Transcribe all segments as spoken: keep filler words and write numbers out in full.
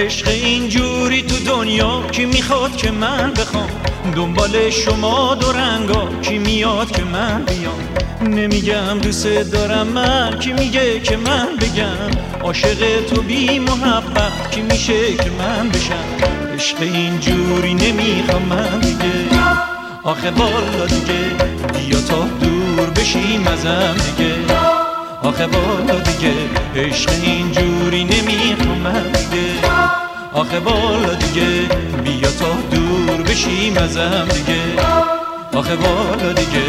عشق اینجوری تو دنیا کی میخواد که من بخوام؟ دنبال شما دو رنگا کی میاد که من بیام؟ نمیگم دوست دارم من، کی میگه که من بگم؟ عاشق تو بی محبت کی میشه که من بشم؟ عشق اینجوری نمیخوام من دیگه، آخه والا دیگه بیا تا دور بشیم ازم دیگه، آخه والا دیگه عشق اینجوری نمیخوام من دیگه، آخه والا دیگه بیا تا دور بشیم ازم دیگه، آخه والا دیگه.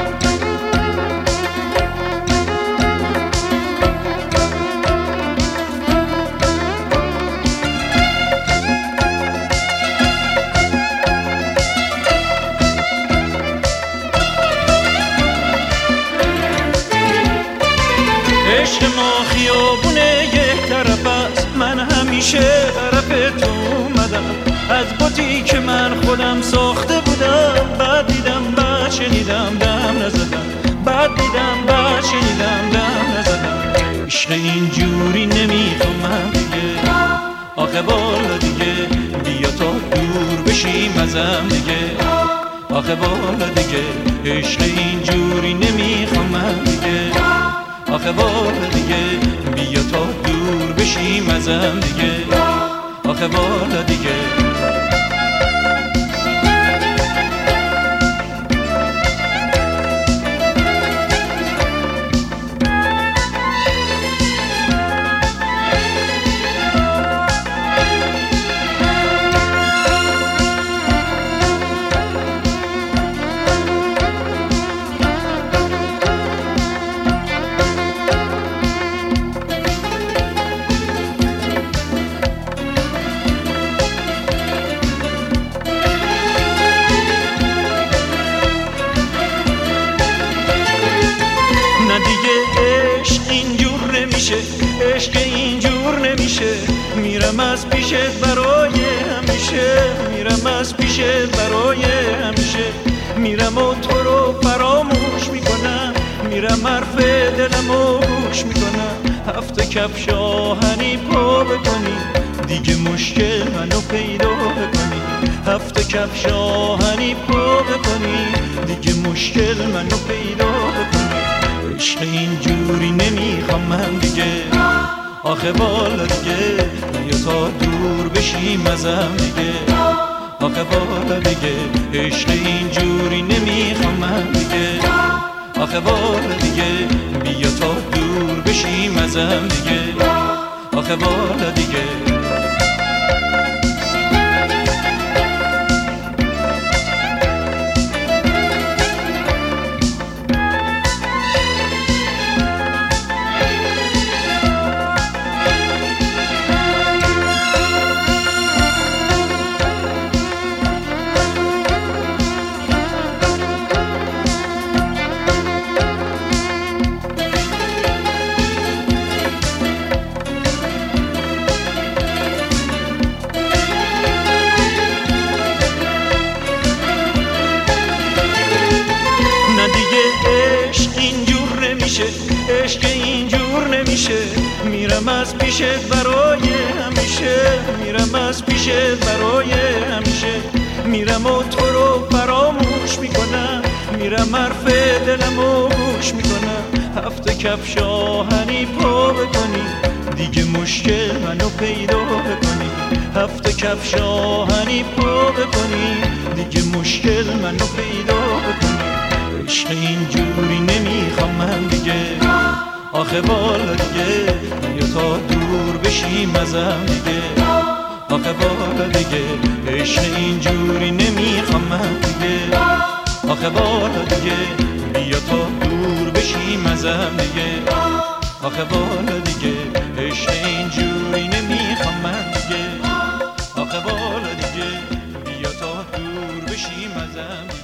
عشق ما خیابونه یک طرف است، من همیشه طرف تو اومدم، از بوتی که من خودم ساخته بودم، بعد دیدم بعد شنیدم دم نزدم، بعد دیدم بعد شنیدم دم نزدم. عشق اینجوری نمیخوام من دیگه، آخه والا دیگه بیا تا دور بشیم ازم دیگه، آخه والا دیگه عشق اینجوری نمیخوام من دیگه، آخه والا دیگه بیا تا دور بشیم ازم دیگه، آخه والا دیگه. عشق اینجور نمیشه، میرم از پیشت برای همیشه، میرم از پیشت برای همیشه، میرم و تو رو فراموش میکنم، میرم حرف دلمو گوش میکنم، هفته کفش آهنی پا بکنی دیگه مشکل منو پیدا بکنی، هفته کفش آهنی پا بکنی دیگه مشکل منو پیدا بکنی. عشق اینجوری نمیخوام من دیگه، آخه والا دیگه بیا تا دور بشیم ازم دیگه، آخه والا دیگه عشق اینجوری نمیخوام من دیگه، آخه والا دیگه بیا تا دور بشیم ازم دیگه، آخه والا دیگه. عشق اینجور نمیشه، میرم از پیشت برای همیشه، میرم از پیشت برای همیشه، میرم و تو رو فراموش میکنم، میرم حرف دلمو گوش میکنم، هفته کفش آهنی پا بکنی دیگه مشکل منو پیدا بکنی، هفته کفش آهنی پا بکنی دیگه مشکل منو پیدا بکنی. عشق اینجوری نمیخوام من دیگه، آخه والا دیگه بیا تا دور بشیم ازم دیگه، آخه والا دیگه عشق اینجوری نمیخوام من دیگه، آخه والا دیگه بیا تا دور بشیم ازم دیگه، آخه والا دیگه عشق اینجوری نمیخوام من دیگه، آخه والا دیگه بیا تا دور بشیم ازم.